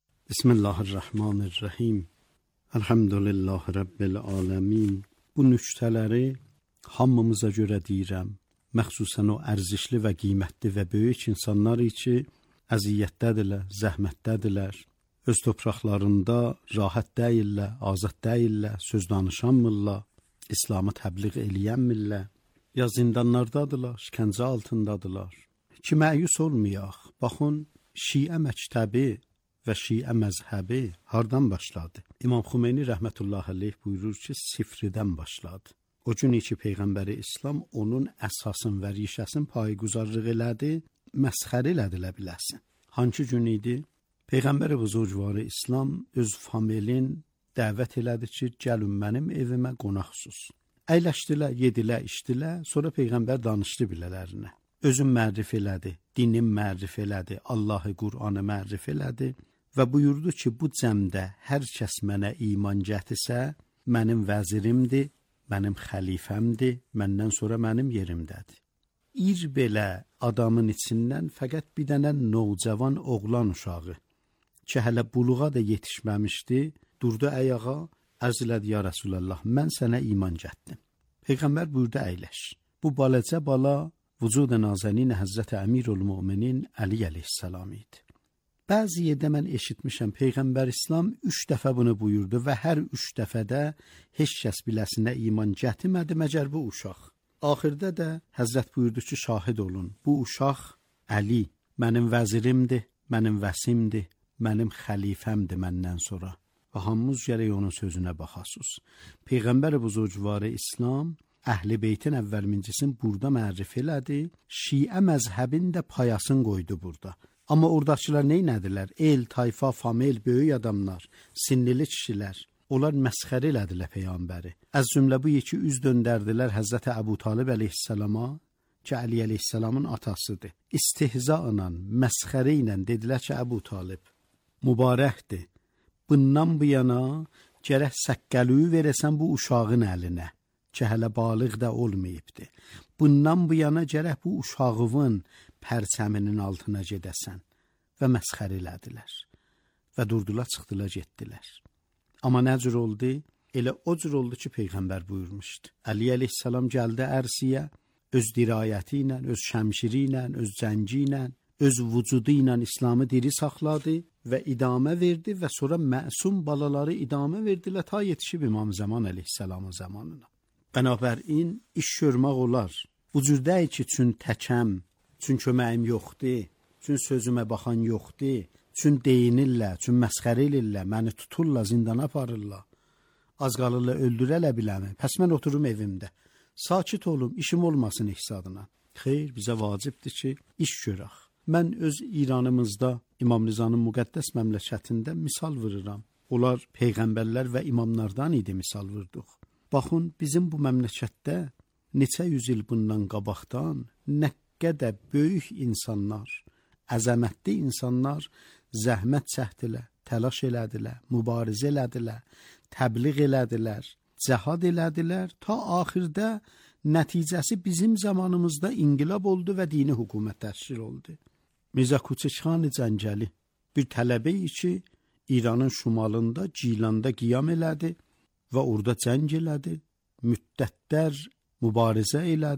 Bismillahirrahmanirrahim. Elhamdülillah Rabbil alemin. Bu nüktələri hamımıza görə deyirəm. Məxsusən o ərzişli və qiymətli və böyük insanlar için əziyyətdədirlər, zəhmətdədirlər. Öz torpaqlarında rahat deyillər, azad deyillər, söz danışanmırlar, İslamı təbliğ eləyənmirlər. Ya zindanlardadırlar, şikəncə altındadılar. Ki məyus olmayaq. Baxın, Şiə məktəbi və Şiə məzhəbi hardan başladı? İmam Xümeyni rəhmətullah aleyh buyurur ki, sifridən başladı. O gün ki Peyğəmbəri İslam onun əsasın və rişəsin payquzarlıq elədi, məsxər elədilə biləsin. Hangi gün idi? Peyğəmbəri buzurgvarı İslam öz familin dəvət elədi ki, gəlin mənim evimə qonaqsuz. Əyləşdilər, yedilər, içdilər, sonra Peyğəmbər danışdı bilələrinə. Özün mərrif elədi, dinin mərrif elədi, Allahı Qur'anı mərrif elədi. Və buyurdu ki, bu cəmdə hər kəs mənə iman gətirsə, mənim vəzirimdir, mənim xəlifəmdir, məndən sonra mənim yerimdədir. İr belə adamın içindən fəqət bir dənə novcavan oğlan uşağı, ki hələ buluğa da yetişməmişdi, durdu ayağa, ərz elədi, ya Rasulallah, mən sənə iman gətirdim. Peyğəmbər buyurdu, əyləş. Bu balacə bala vücud-ı nazənin Həzrəti Əmirül-Müminin Əli əleyhissalam idi. Bəzi yerdə mən eşitmişəm, Peyğəmbər İslam üç dəfə bunu buyurdu və hər üç dəfədə heç kəs biləsinə iman gətirmədi, məgər bu uşaq. Axırda da Həzrət buyurdu ki, şahid olun, bu uşaq Əli mənim vəzirimdir, mənim vəsimdir, mənim xəlifəmdir məndən sonra. Və hamımız gərək onun sözünə baxasız. Peyğəmbər buzurgvarı İslam Əhl-i Beytin əvvəlmincisini burada mərrif elədi, Şiə məzhəbin də payasını qoydu burada. Amma oradakılar neynədirlər? El, tayfa, famil, böyük adamlar, sinlili kişilər. Onlar məsxər elədilər Peyğəmbəri. Az cümlə bu iki üz döndərdilər Həzrəti Əbu Talib əleyhissalama, ki Əli əleyhissalamın atasıdır. İstihza ilə, məsxərə ilə dedilər ki, Əbu Talib mübarəkdir. Bundan bu yana gərək səqqəluyu verəsən bu uşağın əlinə, ki hələ balıq da olmayıbdır. Bundan bu yana gərək bu uşağının pərçəminin altına gedəsən və məsxər elədilər. Və durdular, çıxdılar, getdilər. Amma nə cür oldu? Elə o cür oldu ki, Peyğəmbər buyurmuşdu. Əli əleyhissalam gəldi ərsiyə, öz dirayəti ilə, öz şəmşiri ilə, öz cəngi ilə, öz vücudu ilə İslamı diri saxladı və idamə verdi və sonra məsum balaları idamə verdilər ta yetişib İmam Zaman əleyhissalamın zamanına. Bənabərin iş görmək olar. Bu cürdəyi ki, çün təkəm, çün köməyim yoxdur, çün sözümə baxan yoxdur, çün deyinirlər, çün məsxər elirlər, məni tuturlar, zindana aparırlar, az qalırlar, öldürələ biləmi, pəs mən oturum evimdə, sakit olum, işim olmasın ihsadına. Xeyr, bizə vacibdir ki, iş görək. Mən öz İranımızda İmam Nizanın müqəddəs məmləkətində misal vururam. Onlar peyğəmbərlər və imamlardan idi misal vurduq. Baxın, bizim bu məmləkətdə neçə yüz il bundan qabaqdan nə qədər böyük insanlar, əzəmətli insanlar zəhmət çəkdilər, təlaş elədilər, mübarizə elədilər, təbliğ elədilər, cəhad elədilər, ta axırda nəticəsi bizim zamanımızda inqilab oldu və dini hökumət təşkil oldu. Mirzə Kuçukxan Cəngəli bir tələbə ki, İranın şimalında, Gilanda qiyam elədi və orada cəng elədi, müddətlər mübarizə elədi,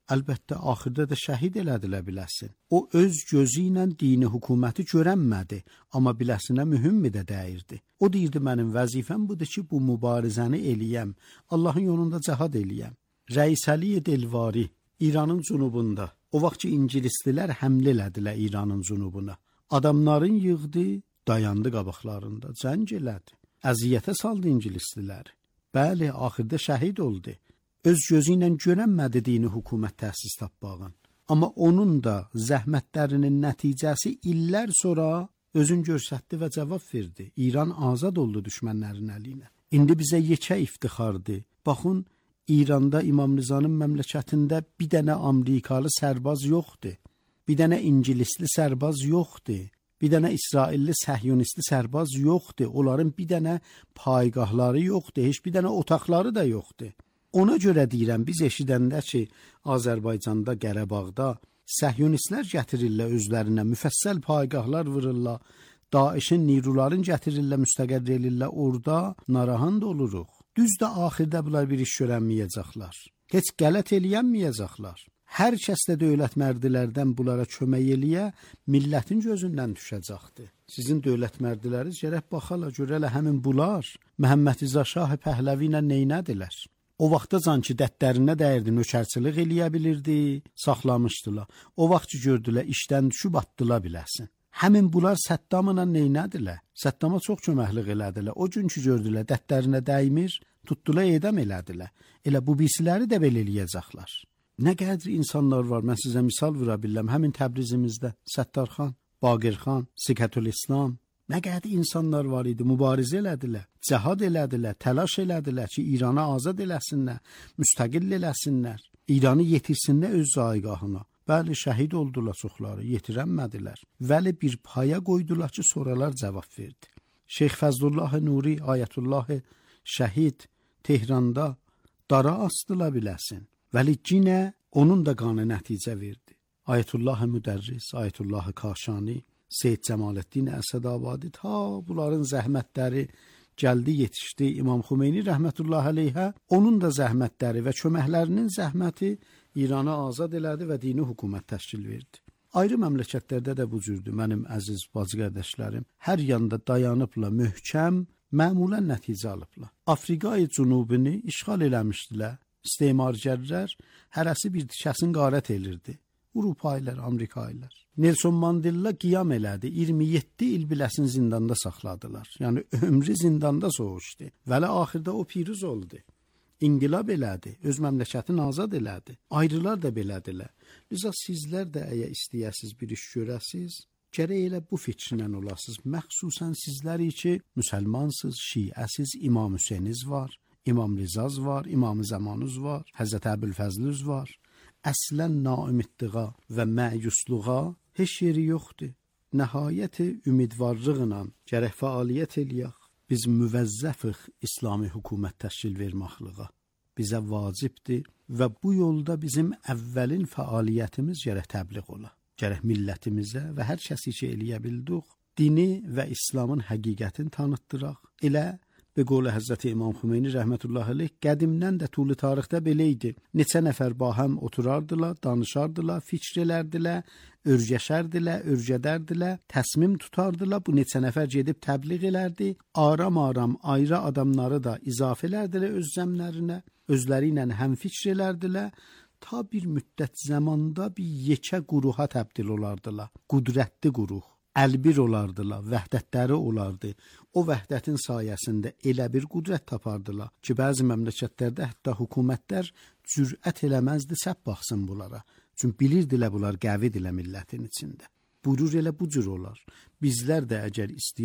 əlbəttə axırda da şəhid elədilə biləsin. O öz gözü ilə dini hökuməti görənmədi, amma biləsinə mühümmi də dəyirdi. O deyirdi, mənim vəzifəm budur ki, bu mübarizəni eləyəm, Allahın yolunda cəhad eləyəm. Rəis Əli Delvari İranın cənubunda, o vaxt ki İngilislilər həmlə elədilər İranın cənubuna. Adamların yığdı, dayandı qabaqlarında, cəng elədi. Əziyyətə saldı İngilisliləri. Bəli, axırda şəhid oldu. Öz gözü ilə görənmədi dini hökumət təsis tapmağın. Amma onun da zəhmətlərinin nəticəsi illər sonra özün göstərdi və cavab verdi. İran azad oldu düşmənlərin əlinə. İndi bizə yekə iftixardır. Baxın, İranda İmam Rızanın məmləkətində bir dənə Amerikalı sərbaz yoxdur. Bir dənə İngilisli sərbaz yoxdur. Bir dənə İsrailli səhyonistli sərbaz yoxdur. Onların bir dənə paygahları yoxdur. Heç bir dənə otaqları da yoxdur. Ona görə deyirəm, biz eşidəndə ki, Azərbaycanda, Qarabağda səhyonistlər gətirirlər özlərinə, müfəssəl paygahlar vururlar, Daişin niruların gətirirlər, müstəqər elirlər, orada narahat oluruq. Düz də axirdə bunlar bir iş görənməyəcəklər. Heç qələt eləyənməyəcəklər. Hər kəs də dövlət mərdilərdən bunlara kömək eləyə, millətin gözündən düşəcəkdir. Sizin dövlət mərdiləriniz gərək baxala, görələ həmin bunlar Məhəmməd İza Şah Pəhləvi ilə neynədilər? O vaxtda can ki, dətlərinə dəyirdi, nökərçilik eləyə bilirdi, saxlamışdılar. O vaxt ki, gördülər, işdən düşüb atdılar biləsin. Həmin bunlar Səddamla neynədilər? Səddama çox köməklik elədilər. O gün ki, gördülər, dətlərinə dəymir, tutdular, edam elədilər. Elə bu birisiləri də belə eləyəcəklər. Nə qədər insanlar var, mən sizə misal vura biləm, həmin Təbrizimizdə Səttarxan, Baqirxan, Sighətülislam, nə qədər insanlar var idi, mübarizə elədilər, cəhad elədilər, təlaş elədilər ki, İranı azad eləsinlər, müstəqil eləsinlər, İranı yetirsinlər öz zaigahına. Bəli, şəhid oldular çoxları, yetirənmədilər. Vəli bir paya qoydular ki, soralar cavab verdi. Şeyx Fəzlullah Nuri, Ayətullah şəhid Tehranda dara astıla biləsin. Vəli cinə onun da qanı nəticə verdi. Ayətullah Müdərris, Ayətullah Kaşani, Seyyid Cəmaləddin Əsədabadi, ta bunların zəhmətləri gəldi, yetişdi. İmam Xümeyni rəhmətullah əleyhə, onun da zəhmətləri və köməklərinin zəhməti İranı azad elədi və dini hökumət təşkil verdi. Ayrı məmləkətlərdə də bu cürdür, mənim əziz bacı qardaşlarım. Hər yanda dayanıbla möhkəm, məmulən nəticə alıblar. Afrikayı cənubunu işğal eləmişdilər. İstemargərlər hərəsi bir tikəsin qarət elirdi. Avropalılar, Amerikalılar. Nelson Mandela qiyam elədi. iyirmi yeddi il biləsin zindanda saxladılar. Yəni ömrü zindanda soğuşdu. Vəli axırda o piruz oldu. İnqilab elədi, öz məmləkətini azad elədi. Ayrılar da belədilər. Liza sizlər də əgər istəyəsiz bir iş görəsiz, gərək elə bu fikrinlə olasınız. Məxsusən sizləri ki, müsəlmansız, şiəsiz, İmam Hüseyniz var, İmam Rizaz var, İmam Zamanuz var, Həzrət Əbülfəzlüz var. Əslən naümidliğa və məyusluğa heç yeri yoxdur. Nəhayəti ümidvarlıqla gərək fəaliyyət eləyək. Biz müvəzzəfik İslami hökumət təşkil verməklığa. Bizə vacibdir və bu yolda bizim əvvəlin fəaliyyətimiz gərək təbliğ ola. Gərək millətimizə və hər kəsi ki eləyə bildik, dini və İslamın həqiqətini tanıtdıraq. Elə be qolu Həzrəti İmam Xümeyni rəhmətullah əleyh qədimdən də tulu tarixdə belə idi. Neçə nəfər bahəm oturardılar, danışardılar, fikr elərdilər, örgəşərdilər, örgədərdilər, təsmim tutardılar. Bu neçə nəfər gedib təbliğ elərdi. Aram-aram ayrı adamları da izafə elərdilər öz zəmlərinə, özləri ilə həm fikr elərdilər. Ta bir müddət zamanda bir yekə quruha təbdil olardılar. Qudrətli quruh. Əlbir olardılar, vəhdətləri olardı. O vəhdətin sayəsində elə bir qudrət tapardılar ki, bəzi məmləkətlərdə hətta hökumətlər cürət eləməzdi, səb baxsın bunlara. Çünki bilirdilər bunlar qəvidirlər millətin içində. Buyurur elə bu cür olar. Bizlər də əgər istəyək